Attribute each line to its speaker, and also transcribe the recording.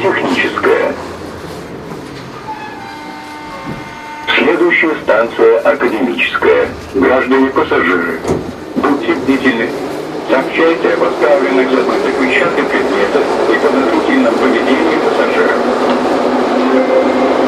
Speaker 1: техническая. Следующая станция академическая. Граждане пассажиры, будьте бдительны. Сообщайте об оставленных забытых вещах и предметах и подозрительном поведении пассажиров.